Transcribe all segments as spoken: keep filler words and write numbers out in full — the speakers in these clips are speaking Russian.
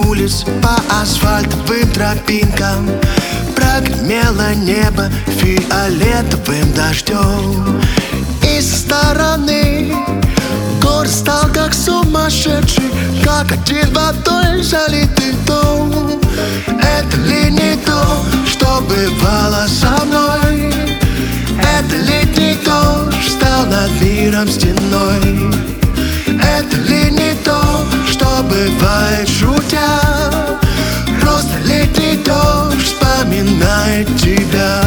улиц по асфальтовым тропинкам прогремело небо фиолетовым дождем. И со стороны город стал как сумасшедший, как один водой залитый дом. Это ли не то, что бывало со мной? Это летний дождь стал над миром стеной. Это ли не то, что бывает шутя? Просто летний дождь вспоминает тебя.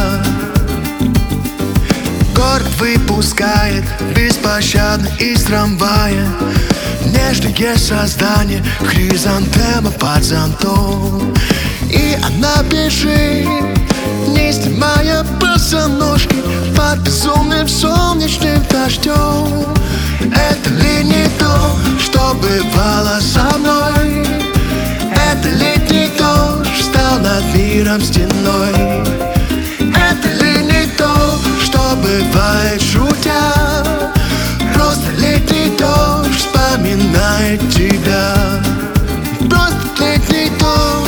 Город выпускает беспощадно из трамвая нежные создания, хризантема под зонтом. И она бежит, не снимая босоножки, под безумным солнечным дождем. Это ли не то, что бывало со мной? Это летний дождь стал над миром стеной. Это ли не то, что бывает шутя? Просто летний дождь вспоминает тебя. Просто летний дождь.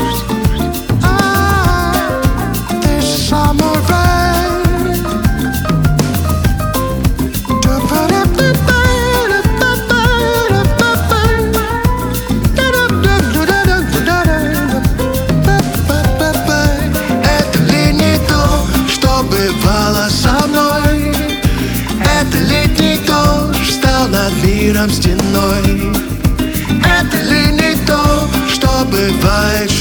Над миром стеной. Это ли не то, что бывает